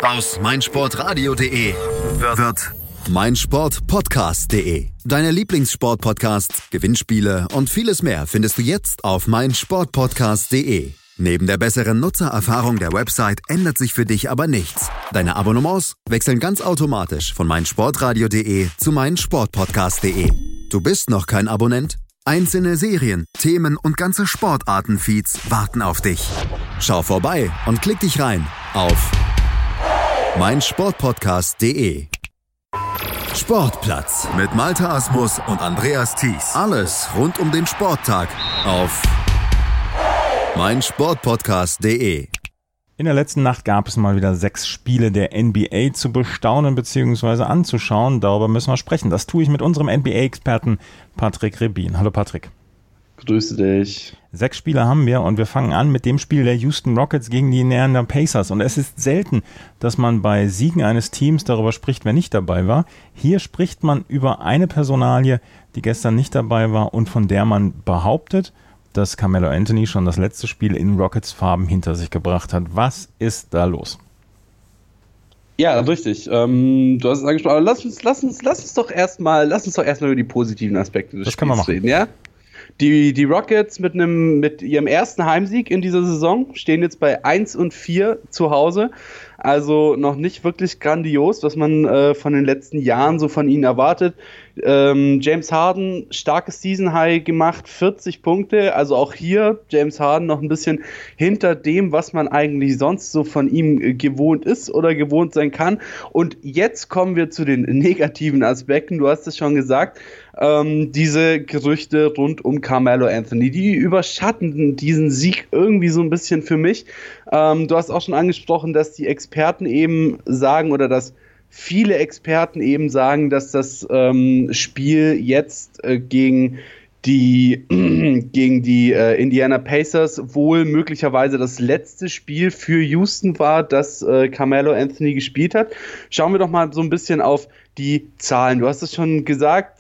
Aus meinsportradio.de wird meinsportpodcast.de. Deine Lieblingssportpodcasts, Gewinnspiele und vieles mehr findest du jetzt auf meinsportpodcast.de. Neben der besseren Nutzererfahrung der Website ändert sich für dich aber nichts. Deine Abonnements wechseln ganz automatisch von meinsportradio.de zu meinsportpodcast.de. Du bist noch kein Abonnent? Einzelne Serien, Themen und ganze Sportarten-Feeds warten auf dich. Schau vorbei und klick dich rein auf meinsportpodcast.de. Sportplatz mit Malte Asmus und Andreas Thies. Alles rund um den Sporttag auf meinsportpodcast.de. In der letzten Nacht gab es mal wieder 6 Spiele der NBA zu bestaunen bzw. anzuschauen. Darüber müssen wir sprechen. Das tue ich mit unserem NBA-Experten Patrick Rebin. Hallo Patrick. Grüße dich. 6 Spiele haben wir und wir fangen an mit dem Spiel der Houston Rockets gegen die Indiana Pacers. Und es ist selten, dass man bei Siegen eines Teams darüber spricht, wer nicht dabei war. Hier spricht man über eine Personalie, die gestern nicht dabei war und von der man behauptet, dass Carmelo Anthony schon das letzte Spiel in Rockets-Farben hinter sich gebracht hat. Was ist da los? Ja, richtig. Du hast es angesprochen, aber lass uns doch erstmal über die positiven Aspekte des Spiels reden, ja? Die Rockets mit ihrem ersten Heimsieg in dieser Saison stehen jetzt bei 1-4 zu Hause. Also noch nicht wirklich grandios, was man von den letzten Jahren so von ihnen erwartet. James Harden, starkes Season-High gemacht, 40 Punkte. Also auch hier James Harden noch ein bisschen hinter dem, was man eigentlich sonst so von ihm gewohnt ist oder gewohnt sein kann. Und jetzt kommen wir zu den negativen Aspekten. Du hast es schon gesagt. Diese Gerüchte rund um Carmelo Anthony, die überschatten diesen Sieg irgendwie so ein bisschen für mich. Du hast auch schon angesprochen, dass die Experten eben sagen oder dass viele Experten eben sagen, dass das Spiel jetzt gegen die Indiana Pacers wohl möglicherweise das letzte Spiel für Houston war, das Carmelo Anthony gespielt hat. Schauen wir doch mal so ein bisschen auf die Zahlen. Du hast es schon gesagt,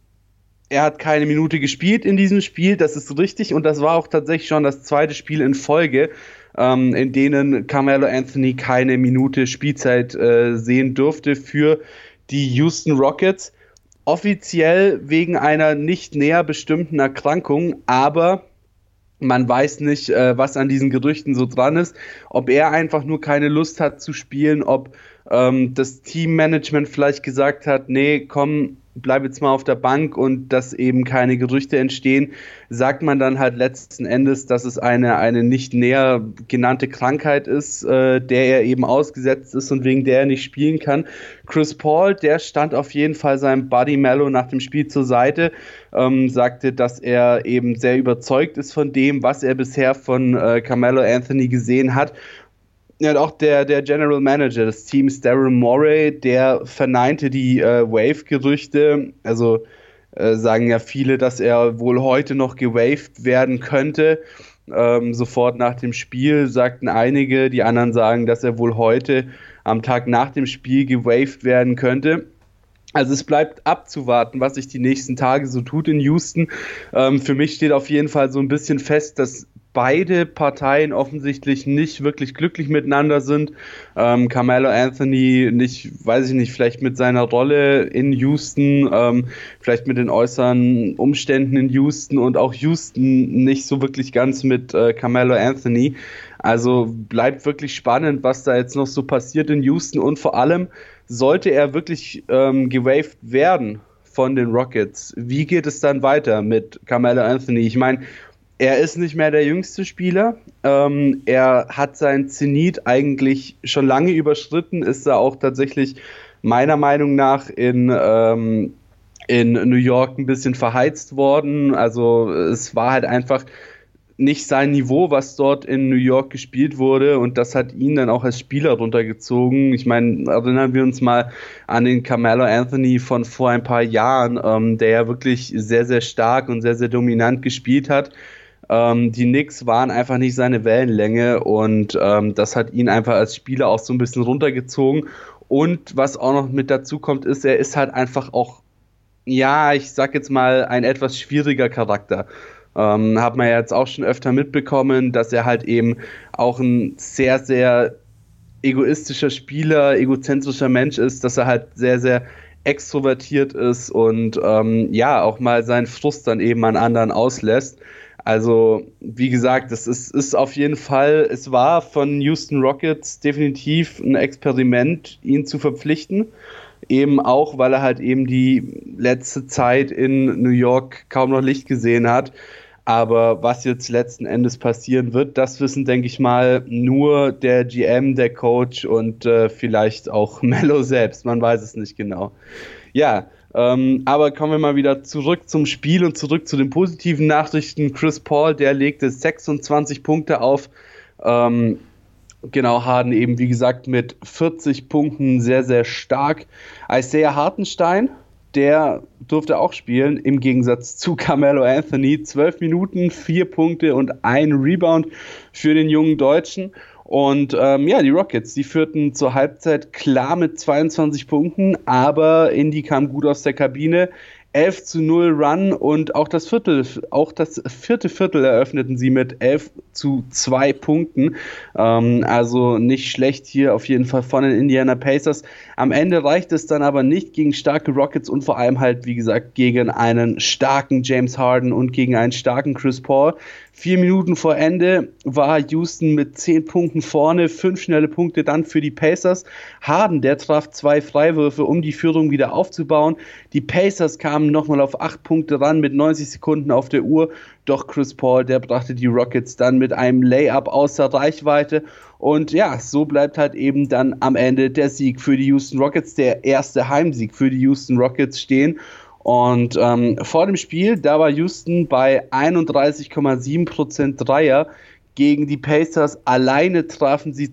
er hat keine Minute gespielt in diesem Spiel, das ist richtig und das war auch tatsächlich schon das zweite Spiel in Folge, in denen Carmelo Anthony keine Minute Spielzeit sehen durfte für die Houston Rockets. Offiziell wegen einer nicht näher bestimmten Erkrankung, aber man weiß nicht, was an diesen Gerüchten so dran ist, ob er einfach nur keine Lust hat zu spielen, ob das Teammanagement vielleicht gesagt hat, nee, komm, bleib jetzt mal auf der Bank und dass eben keine Gerüchte entstehen, sagt man dann halt letzten Endes, dass es eine nicht näher genannte Krankheit ist, der er eben ausgesetzt ist und wegen der er nicht spielen kann. Chris Paul, der stand auf jeden Fall seinem Buddy Melo nach dem Spiel zur Seite, sagte, dass er eben sehr überzeugt ist von dem, was er bisher von Carmelo Anthony gesehen hat. Ja, und auch der General Manager des Teams, Daryl Morey, der verneinte die Wave-Gerüchte. Also sagen ja viele, dass er wohl heute noch gewaved werden könnte. Sofort nach dem Spiel sagten einige, die anderen sagen, dass er wohl heute am Tag nach dem Spiel gewaved werden könnte. Also es bleibt abzuwarten, was sich die nächsten Tage so tut in Houston. Für mich steht auf jeden Fall so ein bisschen fest, dass beide Parteien offensichtlich nicht wirklich glücklich miteinander sind. Carmelo Anthony vielleicht mit seiner Rolle in Houston, vielleicht mit den äußeren Umständen in Houston und auch Houston nicht so wirklich ganz mit Carmelo Anthony. Also bleibt wirklich spannend, was da jetzt noch so passiert in Houston und vor allem sollte er wirklich gewaved werden von den Rockets. Wie geht es dann weiter mit Carmelo Anthony? Ich meine, er ist nicht mehr der jüngste Spieler. Er hat seinen Zenit eigentlich schon lange überschritten, ist da auch tatsächlich meiner Meinung nach in New York ein bisschen verheizt worden. Also es war halt einfach nicht sein Niveau, was dort in New York gespielt wurde und das hat ihn dann auch als Spieler runtergezogen. Ich meine, erinnern wir uns mal an den Carmelo Anthony von vor ein paar Jahren, der ja wirklich sehr, sehr stark und sehr, sehr dominant gespielt hat. Die Knicks waren einfach nicht seine Wellenlänge und das hat ihn einfach als Spieler auch so ein bisschen runtergezogen. Und was auch noch mit dazu kommt, ist, er ist halt einfach auch, ja, ich sag jetzt mal, ein etwas schwieriger Charakter. Hat man ja jetzt auch schon öfter mitbekommen, dass er halt eben auch ein sehr, sehr egoistischer Spieler, egozentrischer Mensch ist, dass er halt sehr, sehr extrovertiert ist und auch mal seinen Frust dann eben an anderen auslässt. Also, wie gesagt, es ist auf jeden Fall, es war von Houston Rockets definitiv ein Experiment, ihn zu verpflichten. Eben auch, weil er halt eben die letzte Zeit in New York kaum noch Licht gesehen hat. Aber was jetzt letzten Endes passieren wird, das wissen, denke ich mal, nur der GM, der Coach und vielleicht auch Melo selbst. Man weiß es nicht genau. Ja, aber kommen wir mal wieder zurück zum Spiel und zurück zu den positiven Nachrichten. Chris Paul, der legte 26 Punkte auf. Harden eben, wie gesagt, mit 40 Punkten sehr, sehr stark. Isaiah Hartenstein, der durfte auch spielen, im Gegensatz zu Carmelo Anthony. 12 Minuten, 4 Punkte und 1 Rebound für den jungen Deutschen. Und die Rockets, die führten zur Halbzeit klar mit 22 Punkten, aber Indy kam gut aus der Kabine. 11-0 Run und auch das vierte Viertel eröffneten sie mit 11-2 Punkten. Also nicht schlecht hier auf jeden Fall von den Indiana Pacers. Am Ende reicht es dann aber nicht gegen starke Rockets und vor allem halt, wie gesagt, gegen einen starken James Harden und gegen einen starken Chris Paul. 4 Minuten vor Ende war Houston mit 10 Punkten vorne, 5 schnelle Punkte dann für die Pacers. Harden, der traf 2 Freiwürfe, um die Führung wieder aufzubauen. Die Pacers kamen nochmal auf 8 Punkte ran mit 90 Sekunden auf der Uhr. Doch Chris Paul, der brachte die Rockets dann mit einem Layup außer Reichweite. Und ja, so bleibt halt eben dann am Ende der Sieg für die Houston Rockets, der erste Heimsieg für die Houston Rockets stehen. Und vor dem Spiel, da war Houston bei 31,7% Dreier gegen die Pacers. Alleine trafen sie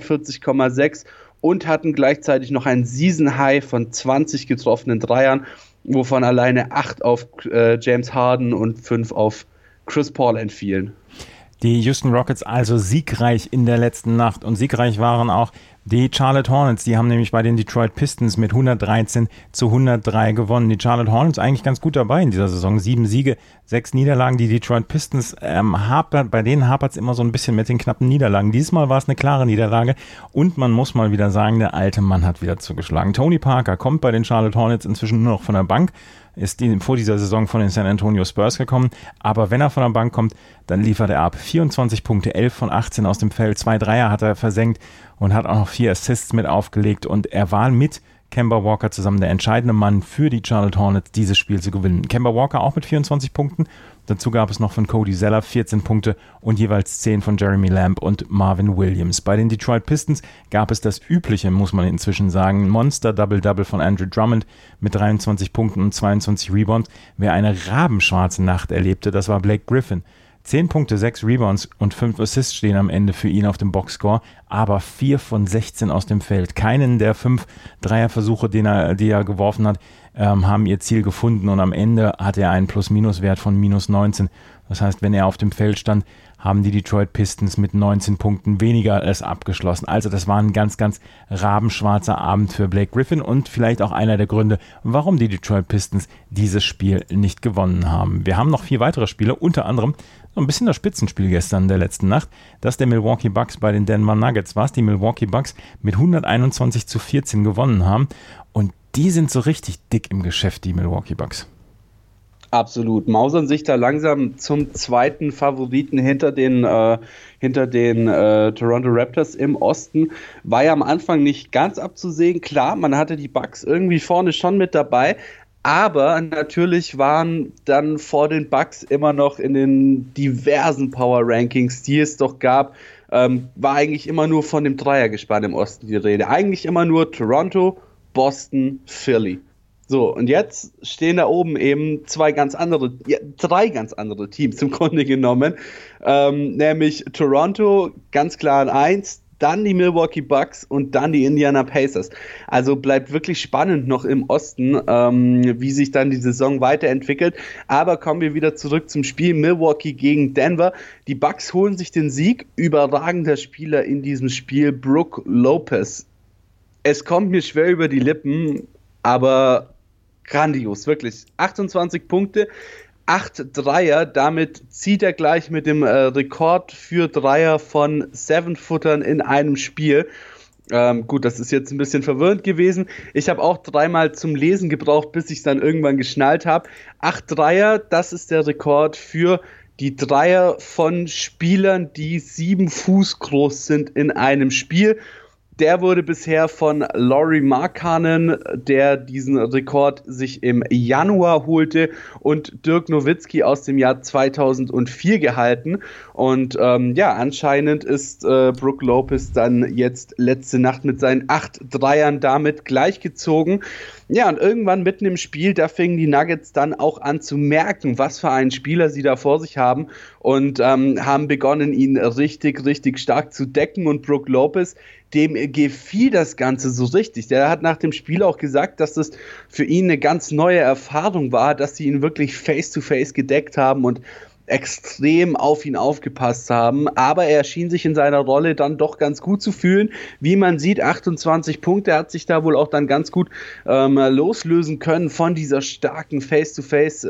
42,6% und hatten gleichzeitig noch ein Season-High von 20 getroffenen Dreiern, wovon alleine 8 auf James Harden und 5 auf Chris Paul entfielen. Die Houston Rockets also siegreich in der letzten Nacht und siegreich waren auch die Charlotte Hornets. Die haben nämlich bei den Detroit Pistons mit 113-103 gewonnen. Die Charlotte Hornets eigentlich ganz gut dabei in dieser Saison. 7 Siege, 6 Niederlagen. Die Detroit Pistons bei denen hapert es immer so ein bisschen mit den knappen Niederlagen. Diesmal war es eine klare Niederlage und man muss mal wieder sagen, der alte Mann hat wieder zugeschlagen. Tony Parker kommt bei den Charlotte Hornets inzwischen nur noch von der Bank. Ist vor dieser Saison von den San Antonio Spurs gekommen, aber wenn er von der Bank kommt, dann liefert er ab. 24 Punkte, 11 von 18 aus dem Feld, 2 Dreier hat er versenkt und hat auch noch 4 Assists mit aufgelegt und er war mit Kemba Walker zusammen der entscheidende Mann für die Charlotte Hornets, dieses Spiel zu gewinnen. Kemba Walker auch mit 24 Punkten, dazu gab es noch von Cody Zeller 14 Punkte und jeweils 10 von Jeremy Lamb und Marvin Williams. Bei den Detroit Pistons gab es das Übliche, muss man inzwischen sagen, Monster-Double-Double von Andrew Drummond mit 23 Punkten und 22 Rebounds. Wer eine rabenschwarze Nacht erlebte, das war Blake Griffin. 10 Punkte, 6 Rebounds und 5 Assists stehen am Ende für ihn auf dem Boxscore, aber 4 von 16 aus dem Feld. Keinen der 5 Dreierversuche, die er geworfen hat, haben ihr Ziel gefunden und am Ende hat er einen Plus-Minus-Wert von minus 19. Das heißt, wenn er auf dem Feld stand, haben die Detroit Pistons mit 19 Punkten weniger es abgeschlossen. Also das war ein ganz, ganz rabenschwarzer Abend für Blake Griffin und vielleicht auch einer der Gründe, warum die Detroit Pistons dieses Spiel nicht gewonnen haben. Wir haben noch 4 weitere Spiele, unter anderem so ein bisschen das Spitzenspiel gestern der letzten Nacht, das der Milwaukee Bucks bei den Denver Nuggets war. Die Milwaukee Bucks mit 121-14 gewonnen haben und die sind so richtig dick im Geschäft, die Milwaukee Bucks. Absolut. Mausern sich da langsam zum zweiten Favoriten hinter den Toronto Raptors im Osten. War ja am Anfang nicht ganz abzusehen. Klar, man hatte die Bucks irgendwie vorne schon mit dabei, aber natürlich waren dann vor den Bucks immer noch in den diversen Power Rankings, die es doch gab, war eigentlich immer nur von dem Dreiergespann im Osten die Rede. Eigentlich immer nur Toronto, Boston, Philly. So, und jetzt stehen da oben eben drei ganz andere Teams im Grunde genommen, nämlich Toronto ganz klar an 1, dann die Milwaukee Bucks und dann die Indiana Pacers. Also bleibt wirklich spannend noch im Osten, wie sich dann die Saison weiterentwickelt. Aber kommen wir wieder zurück zum Spiel Milwaukee gegen Denver. Die Bucks holen sich den Sieg. Überragender Spieler in diesem Spiel, Brook Lopez. Es kommt mir schwer über die Lippen, aber grandios, wirklich. 28 Punkte, 8 Dreier, damit zieht er gleich mit dem Rekord für Dreier von 7-Footern in einem Spiel. Gut, das ist jetzt ein bisschen verwirrend gewesen. Ich habe auch 3-mal zum Lesen gebraucht, bis ich es dann irgendwann geschnallt habe. 8 Dreier, das ist der Rekord für die Dreier von Spielern, die 7 Fuß groß sind in einem Spiel. Der wurde bisher von Lauri Markkanen, der diesen Rekord sich im Januar holte, und Dirk Nowitzki aus dem Jahr 2004 gehalten. Und anscheinend ist Brook Lopez dann jetzt letzte Nacht mit seinen 8 Dreiern damit gleichgezogen. Ja, und irgendwann mitten im Spiel, da fingen die Nuggets dann auch an zu merken, was für einen Spieler sie da vor sich haben, und haben begonnen, ihn richtig, richtig stark zu decken. Und Brook Lopez, dem gefiel das Ganze so richtig. Der hat nach dem Spiel auch gesagt, dass das für ihn eine ganz neue Erfahrung war, dass sie ihn wirklich face-to-face gedeckt haben und extrem auf ihn aufgepasst haben, aber er schien sich in seiner Rolle dann doch ganz gut zu fühlen. Wie man sieht, 28 Punkte, hat sich da wohl auch dann ganz gut loslösen können von dieser starken Face-to-Face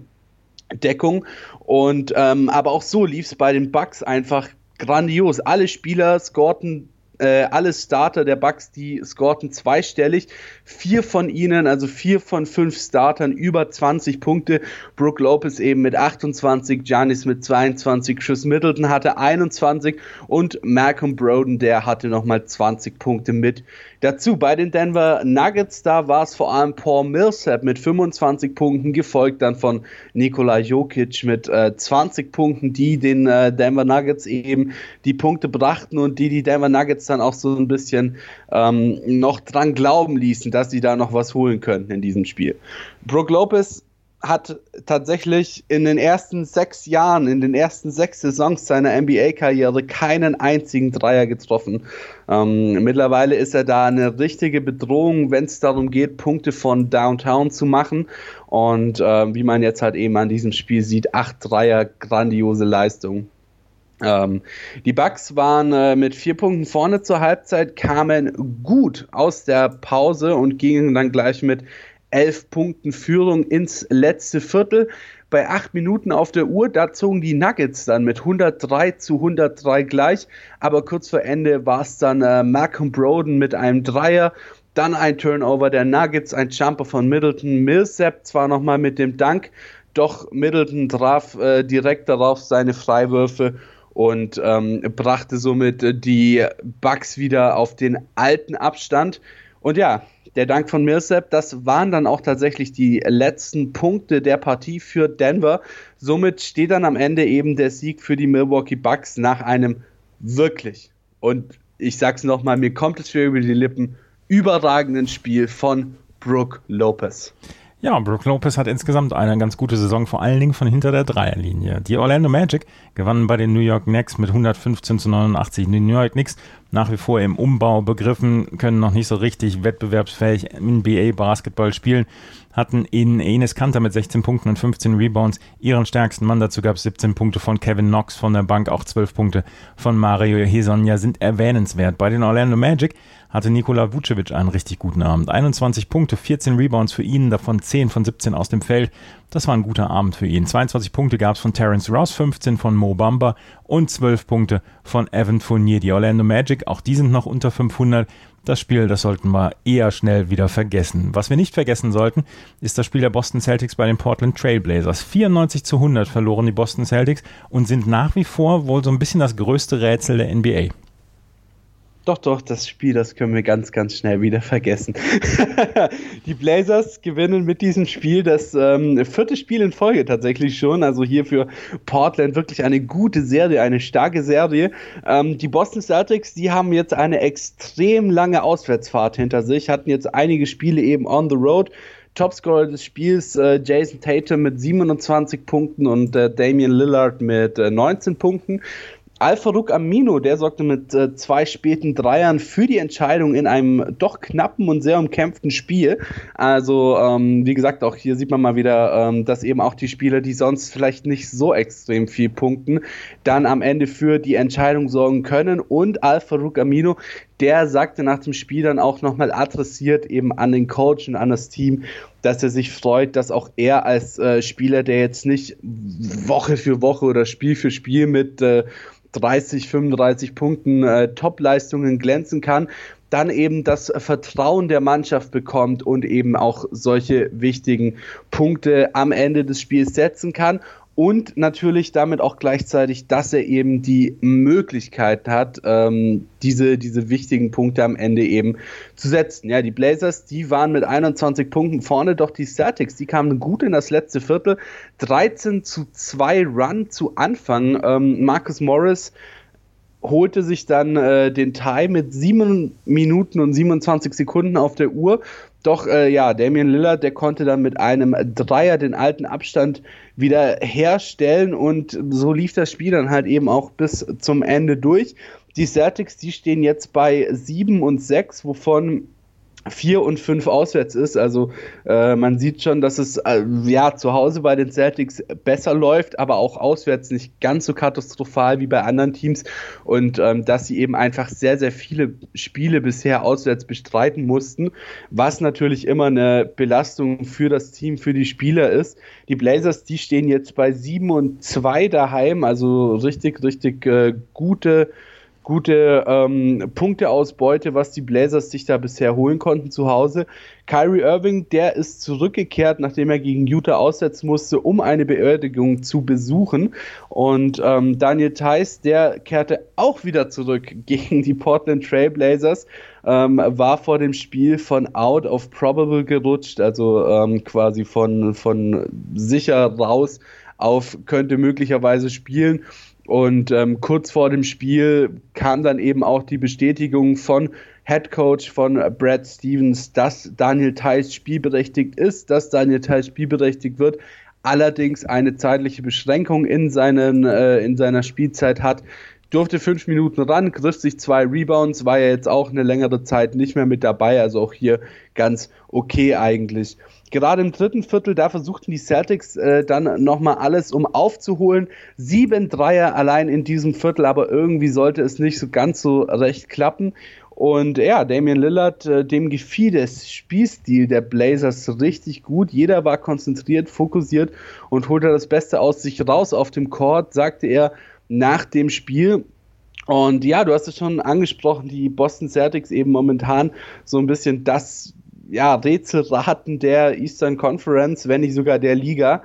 Deckung. Und aber auch so lief es bei den Bucks einfach grandios. Alle Spieler scorten, alle Starter der Bucks, die scorten zweistellig. 4 von ihnen, also 4 von 5 Startern, über 20 Punkte. Brook Lopez eben mit 28, Giannis mit 22, Chris Middleton hatte 21 und Malcolm Brogdon, der hatte nochmal 20 Punkte mit dazu. Bei den Denver Nuggets, da war es vor allem Paul Millsap mit 25 Punkten, gefolgt dann von Nikola Jokic mit 20 Punkten, die den Denver Nuggets eben die Punkte brachten und die Denver Nuggets dann auch so ein bisschen noch dran glauben ließen, dass sie da noch was holen können in diesem Spiel. Brook Lopez hat tatsächlich in den ersten 6 Jahren, in den ersten 6 Saisons seiner NBA-Karriere keinen einzigen Dreier getroffen. Mittlerweile ist er da eine richtige Bedrohung, wenn es darum geht, Punkte von Downtown zu machen. Und wie man jetzt halt eben an diesem Spiel sieht, 8 Dreier, grandiose Leistung. Die Bucks waren mit 4 Punkten vorne zur Halbzeit, kamen gut aus der Pause und gingen dann gleich mit 11 Punkten Führung ins letzte Viertel. Bei 8 Minuten auf der Uhr, da zogen die Nuggets dann mit 103-103 gleich, aber kurz vor Ende war es dann Malcolm Brogdon mit einem Dreier, dann ein Turnover der Nuggets, ein Jumper von Middleton, Millsap zwar nochmal mit dem Dank, doch Middleton traf direkt darauf seine Freiwürfe und brachte somit die Bucks wieder auf den alten Abstand. Und ja, der Dank von Millsap, das waren dann auch tatsächlich die letzten Punkte der Partie für Denver. Somit steht dann am Ende eben der Sieg für die Milwaukee Bucks nach einem wirklich, und ich sag's nochmal, mir kommt es schwer über die Lippen, überragenden Spiel von Brook Lopez. Ja, Brook Lopez hat insgesamt eine ganz gute Saison, vor allen Dingen von hinter der Dreierlinie. Die Orlando Magic gewannen bei den New York Knicks mit 115-89. Die New York Knicks nach wie vor im Umbau begriffen, können noch nicht so richtig wettbewerbsfähig NBA-Basketball spielen, hatten in Enes Kanter mit 16 Punkten und 15 Rebounds ihren stärksten Mann. Dazu gab es 17 Punkte von Kevin Knox von der Bank, auch 12 Punkte von Mario Hezonja sind erwähnenswert. Bei den Orlando Magic hatte Nikola Vucevic einen richtig guten Abend. 21 Punkte, 14 Rebounds für ihn, davon 10 von 17 aus dem Feld. Das war ein guter Abend für ihn. 22 Punkte gab es von Terrence Ross, 15 von Mo Bamba und 12 Punkte von Evan Fournier. Die Orlando Magic, auch die sind noch unter 500. Das Spiel, das sollten wir eher schnell wieder vergessen. Was wir nicht vergessen sollten, ist das Spiel der Boston Celtics bei den Portland Trail Blazers. 94-100 verloren die Boston Celtics und sind nach wie vor wohl so ein bisschen das größte Rätsel der NBA. Doch, das Spiel, das können wir ganz, ganz schnell wieder vergessen. Die Blazers gewinnen mit diesem Spiel das 4. Spiel in Folge tatsächlich schon. Also hier für Portland wirklich eine gute Serie, eine starke Serie. Die Boston Celtics, die haben jetzt eine extrem lange Auswärtsfahrt hinter sich, hatten jetzt einige Spiele eben on the road. Topscorer des Spiels Jason Tatum mit 27 Punkten und Damian Lillard mit 19 Punkten. Al-Farouq Aminu, der sorgte mit 2 späten Dreiern für die Entscheidung in einem doch knappen und sehr umkämpften Spiel. Also, wie gesagt, auch hier sieht man mal wieder, dass eben auch die Spieler, die sonst vielleicht nicht so extrem viel punkten, dann am Ende für die Entscheidung sorgen können. Und Al-Farouq Aminu, der sagte nach dem Spiel dann auch nochmal adressiert eben an den Coach und an das Team, dass er sich freut, dass auch er als Spieler, der jetzt nicht Woche für Woche oder Spiel für Spiel mit 30, 35 Punkten Top-Leistungen glänzen kann, dann eben das Vertrauen der Mannschaft bekommt und eben auch solche wichtigen Punkte am Ende des Spiels setzen kann. Und natürlich damit auch gleichzeitig, dass er eben die Möglichkeit hat, diese wichtigen Punkte am Ende eben zu setzen. Ja, die Blazers, die waren mit 21 Punkten vorne, doch die Celtics, die kamen gut in das letzte Viertel. 13:2 Run zu Anfang. Marcus Morris holte sich dann den Tie mit 7 Minuten und 27 Sekunden auf der Uhr. Doch Damian Lillard, der konnte dann mit einem Dreier den alten Abstand wieder herstellen und so lief das Spiel dann halt eben auch bis zum Ende durch. Die Celtics, die stehen jetzt bei 7-6, wovon 4 und 5 auswärts ist, also man sieht schon, dass es zu Hause bei den Celtics besser läuft, aber auch auswärts nicht ganz so katastrophal wie bei anderen Teams und dass sie eben einfach sehr, sehr viele Spiele bisher auswärts bestreiten mussten, was natürlich immer eine Belastung für das Team, für die Spieler ist. Die Blazers, die stehen jetzt bei 7-2 daheim, also richtig gute Punkteausbeute, was die Blazers sich da bisher holen konnten zu Hause. Kyrie Irving, der ist zurückgekehrt, nachdem er gegen Utah aussetzen musste, um eine Beerdigung zu besuchen. Und Daniel Theis, der kehrte auch wieder zurück gegen die Portland Trail Blazers, war vor dem Spiel von out of probable gerutscht, also quasi von sicher raus auf könnte möglicherweise spielen. Und kurz vor dem Spiel kam dann eben auch die Bestätigung von Head Coach von Brad Stevens, dass Daniel Theis spielberechtigt ist, dass Daniel Theis spielberechtigt wird, allerdings eine zeitliche Beschränkung in seiner Spielzeit hat. Durfte 5 Minuten ran, griff sich 2 Rebounds, war ja jetzt auch eine längere Zeit nicht mehr mit dabei, also auch hier ganz okay eigentlich. Gerade im dritten Viertel, da versuchten die Celtics dann nochmal alles, um aufzuholen. 7 Dreier allein in diesem Viertel, aber irgendwie sollte es nicht so ganz so recht klappen. Und ja, Damian Lillard, dem gefiel der Spielstil der Blazers richtig gut. Jeder war konzentriert, fokussiert und holte das Beste aus sich raus auf dem Court, sagte er nach dem Spiel. Und ja, du hast es schon angesprochen, die Boston Celtics eben momentan so ein bisschen das Rätselraten der Eastern Conference, wenn nicht sogar der Liga.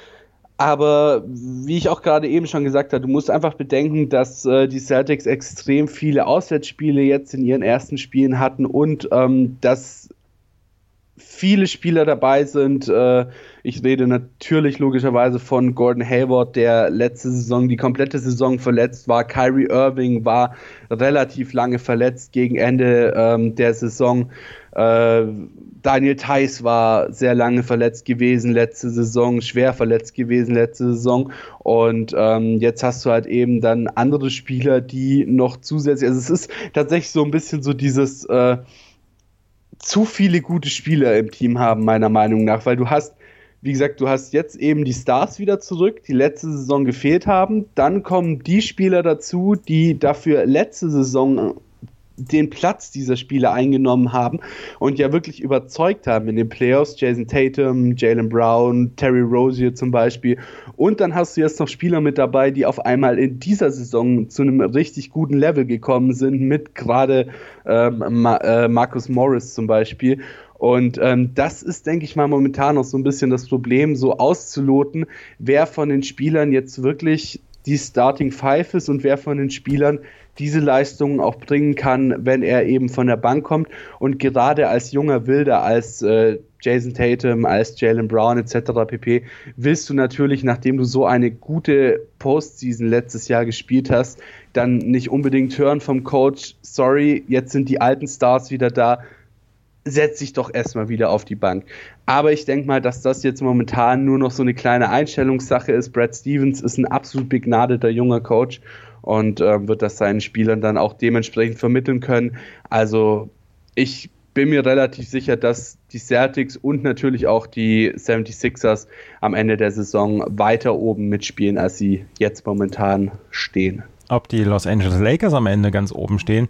Aber wie ich auch gerade eben schon gesagt habe, du musst einfach bedenken, dass die Celtics extrem viele Auswärtsspiele jetzt in ihren ersten Spielen hatten und dass viele Spieler dabei sind. Ich rede natürlich logischerweise von Gordon Hayward, der letzte Saison, die komplette Saison verletzt war. Kyrie Irving war relativ lange verletzt gegen Ende der Saison. Daniel Theis war sehr lange verletzt gewesen letzte Saison, schwer verletzt gewesen letzte Saison und jetzt hast du halt eben dann andere Spieler, die noch zusätzlich, also es ist tatsächlich so ein bisschen so dieses zu viele gute Spieler im Team haben, meiner Meinung nach, weil du hast, wie gesagt, du hast jetzt eben die Stars wieder zurück, die letzte Saison gefehlt haben, dann kommen die Spieler dazu, die dafür letzte Saison den Platz dieser Spieler eingenommen haben und ja wirklich überzeugt haben in den Playoffs. Jason Tatum, Jaylen Brown, Terry Rozier zum Beispiel. Und dann hast du jetzt noch Spieler mit dabei, die auf einmal in dieser Saison zu einem richtig guten Level gekommen sind, mit gerade Marcus Morris zum Beispiel. Und das ist, denke ich mal, momentan noch so ein bisschen das Problem, so auszuloten, wer von den Spielern jetzt wirklich die Starting Five ist und wer von den Spielern diese Leistungen auch bringen kann, wenn er eben von der Bank kommt. Und gerade als junger Wilder, als Jason Tatum, als Jaylen Brown etc. pp. Willst du natürlich, nachdem du so eine gute Postseason letztes Jahr gespielt hast, dann nicht unbedingt hören vom Coach, sorry, jetzt sind die alten Stars wieder da, setz dich doch erstmal wieder auf die Bank. Aber ich denke mal, dass das jetzt momentan nur noch so eine kleine Einstellungssache ist. Brad Stevens ist ein absolut begnadeter junger Coach und wird das seinen Spielern dann auch dementsprechend vermitteln können. Also ich bin mir relativ sicher, dass die Celtics und natürlich auch die 76ers am Ende der Saison weiter oben mitspielen, als sie jetzt momentan stehen. Ob die Los Angeles Lakers am Ende ganz oben stehen,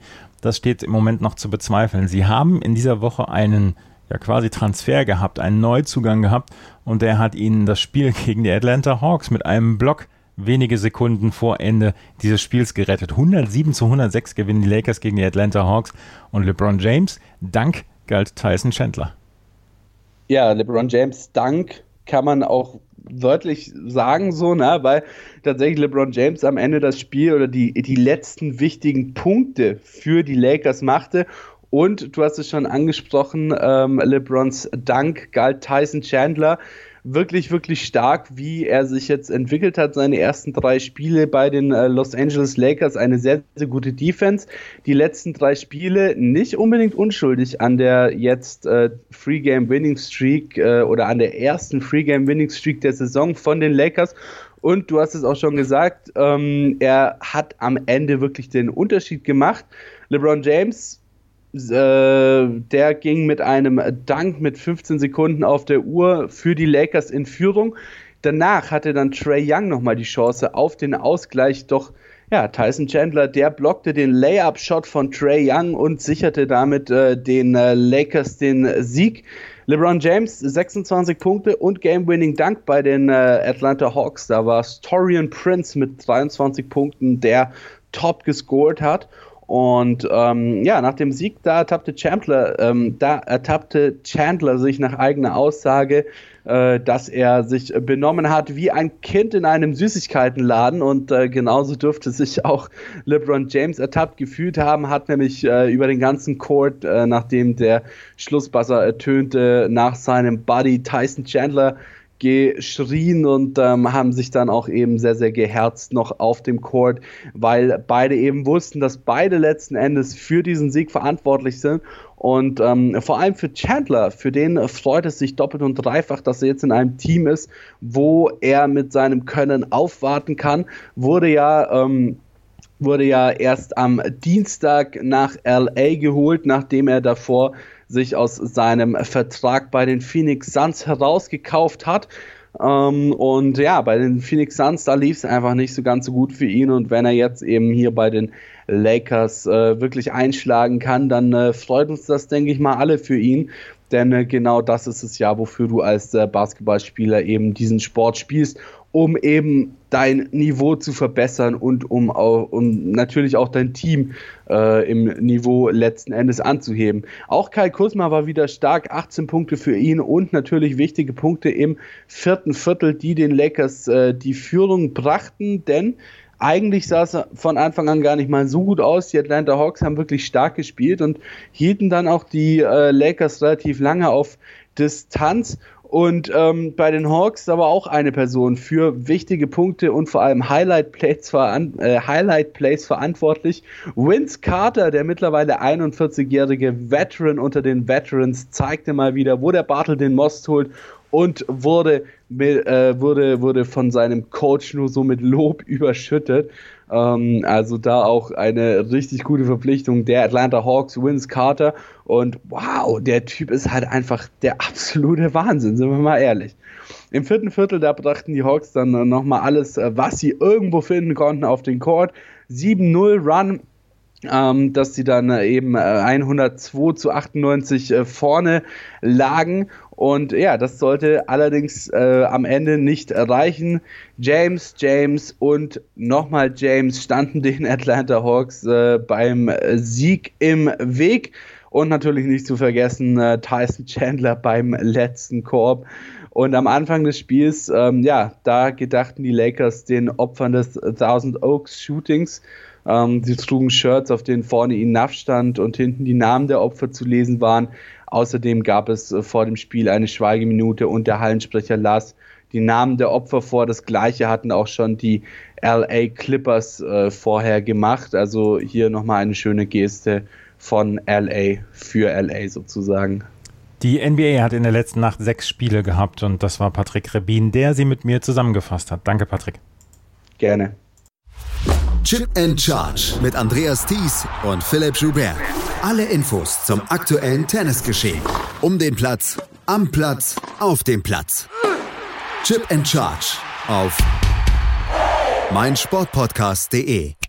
das steht im Moment noch zu bezweifeln. Sie haben in dieser Woche einen quasi Transfer gehabt, einen Neuzugang gehabt und der hat ihnen das Spiel gegen die Atlanta Hawks mit einem Block wenige Sekunden vor Ende dieses Spiels gerettet. 107-106 gewinnen die Lakers gegen die Atlanta Hawks und LeBron James, Dank galt Tyson Chandler. Ja, LeBron James Dank kann man auch wörtlich sagen, so, ne, weil tatsächlich LeBron James am Ende das Spiel oder die letzten wichtigen Punkte für die Lakers machte. Und du hast es schon angesprochen, LeBrons Dank galt Tyson Chandler. Wirklich, wirklich stark, wie er sich jetzt entwickelt hat. Seine ersten 3 Spiele bei den Los Angeles Lakers, eine sehr, sehr gute Defense. Die letzten 3 Spiele nicht unbedingt unschuldig an der jetzt Free-Game-Winning-Streak oder an der ersten Free-Game-Winning-Streak der Saison von den Lakers. Und du hast es auch schon gesagt, er hat am Ende wirklich den Unterschied gemacht. LeBron James, der ging mit einem Dank mit 15 Sekunden auf der Uhr für die Lakers in Führung. Danach hatte dann Trae Young nochmal die Chance auf den Ausgleich, doch ja, Tyson Chandler, der blockte den Layup-Shot von Trae Young und sicherte damit den Lakers den Sieg. LeBron James 26 Punkte und Game-Winning-Dank bei den Atlanta Hawks. Da war Taurean Prince mit 23 Punkten, der top gescored hat. Und nach dem Sieg, da ertappte Chandler sich nach eigener Aussage, dass er sich benommen hat wie ein Kind in einem Süßigkeitenladen. Und genauso dürfte sich auch LeBron James ertappt gefühlt haben, hat nämlich über den ganzen Court, nachdem der Schlussbuzzer ertönte, nach seinem Buddy Tyson Chandler geschrien und haben sich dann auch eben sehr, sehr geherzt noch auf dem Court, weil beide eben wussten, dass beide letzten Endes für diesen Sieg verantwortlich sind. Und vor allem für Chandler, für den freut es sich doppelt und dreifach, dass er jetzt in einem Team ist, wo er mit seinem Können aufwarten kann. Wurde ja erst am Dienstag nach LA geholt, nachdem er davor sich aus seinem Vertrag bei den Phoenix Suns herausgekauft hat. Und ja, bei den Phoenix Suns, da lief es einfach nicht so ganz so gut für ihn. Und wenn er jetzt eben hier bei den Lakers wirklich einschlagen kann, dann freut uns das, denke ich mal, alle für ihn. Denn genau das ist es ja, wofür du als Basketballspieler eben diesen Sport spielst, um eben dein Niveau zu verbessern und um natürlich auch dein Team im Niveau letzten Endes anzuheben. Auch Kyle Kuzma war wieder stark, 18 Punkte für ihn und natürlich wichtige Punkte im 4. Viertel, die den Lakers die Führung brachten, denn eigentlich sah es von Anfang an gar nicht mal so gut aus. Die Atlanta Hawks haben wirklich stark gespielt und hielten dann auch die Lakers relativ lange auf Distanz. Und bei den Hawks aber auch eine Person für wichtige Punkte und vor allem Highlight Plays verantwortlich. Vince Carter, der mittlerweile 41-jährige Veteran unter den Veterans, zeigte mal wieder, wo der Bartel den Most holt und wurde von seinem Coach nur so mit Lob überschüttet. Also da auch eine richtig gute Verpflichtung der Atlanta Hawks, Vince Carter. Und wow, der Typ ist halt einfach der absolute Wahnsinn, sind wir mal ehrlich. Im 4. Viertel, da brachten die Hawks dann nochmal alles, was sie irgendwo finden konnten, auf den Court. 7-0 Run, dass sie dann eben 102-98 vorne lagen. Und ja, das sollte allerdings am Ende nicht reichen. James und nochmal James standen den Atlanta Hawks beim Sieg im Weg. Und natürlich nicht zu vergessen Tyson Chandler beim letzten Korb. Und am Anfang des Spiels, da gedachten die Lakers den Opfern des Thousand Oaks Shootings. Sie trugen Shirts, auf denen vorne Enough stand und hinten die Namen der Opfer zu lesen waren. Außerdem gab es vor dem Spiel eine Schweigeminute und der Hallensprecher las die Namen der Opfer vor. Das Gleiche hatten auch schon die LA Clippers vorher gemacht. Also hier nochmal eine schöne Geste von LA für LA sozusagen. Die NBA hat in der letzten Nacht 6 Spiele gehabt und das war Patrick Rebin, der sie mit mir zusammengefasst hat. Danke, Patrick. Gerne. Chip and Charge mit Andreas Thies und Philipp Joubert. Alle Infos zum aktuellen Tennisgeschehen. Um den Platz, am Platz, auf dem Platz. Chip and Charge auf meinsportpodcast.de.